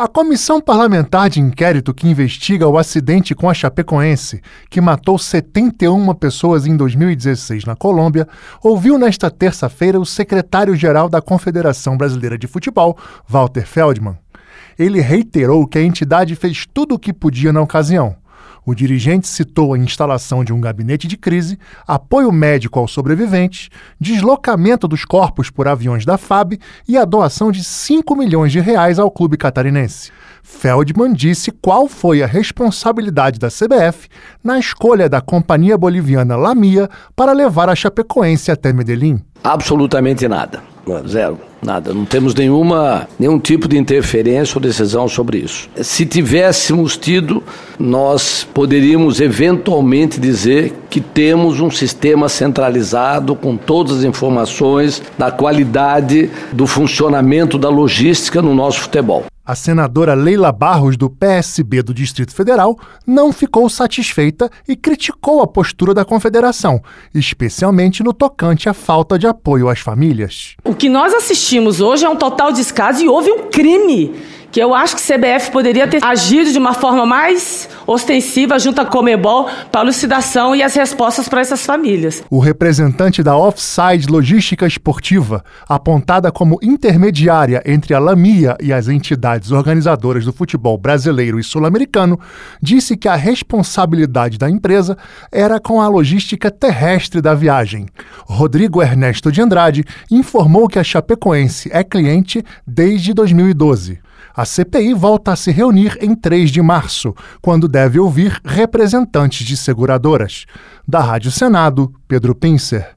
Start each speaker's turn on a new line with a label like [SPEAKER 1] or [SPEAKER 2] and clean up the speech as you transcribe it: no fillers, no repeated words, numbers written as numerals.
[SPEAKER 1] A comissão parlamentar de inquérito que investiga o acidente com a Chapecoense, que matou 71 pessoas em 2016 na Colômbia, ouviu nesta terça-feira o secretário-geral da Confederação Brasileira de Futebol, Walter Feldman. Ele reiterou que a entidade fez tudo o que podia na ocasião. O dirigente citou a instalação de um gabinete de crise, apoio médico aos sobreviventes, deslocamento dos corpos por aviões da FAB e a doação de 5 milhões de reais ao clube catarinense. Feldman disse qual foi a responsabilidade da CBF na escolha da companhia boliviana Lamia para levar a Chapecoense até Medellín.
[SPEAKER 2] Absolutamente nada. Zero. Nada. Não temos nenhum tipo de interferência ou decisão sobre isso. Se tivéssemos tido, nós poderíamos eventualmente dizer que temos um sistema centralizado com todas as informações da qualidade do funcionamento da logística no nosso futebol.
[SPEAKER 1] A senadora Leila Barros, do PSB do Distrito Federal, não ficou satisfeita e criticou a postura da Confederação, especialmente no tocante à falta de apoio às famílias.
[SPEAKER 3] O que nós assistimos hoje é um total descaso e houve um crime, que eu acho que a CBF poderia ter agido de uma forma mais ostensiva junto à Conmebol para a elucidação e as respostas para essas famílias.
[SPEAKER 1] O representante da Offside Logística Esportiva, apontada como intermediária entre a Lamia e as entidades organizadoras do futebol brasileiro e sul-americano, disse que a responsabilidade da empresa era com a logística terrestre da viagem. Rodrigo Ernesto de Andrade informou que a Chapecoense é cliente desde 2012. A CPI volta a se reunir em 3 de março, quando deve ouvir representantes de seguradoras. Da Rádio Senado, Pedro Pincer.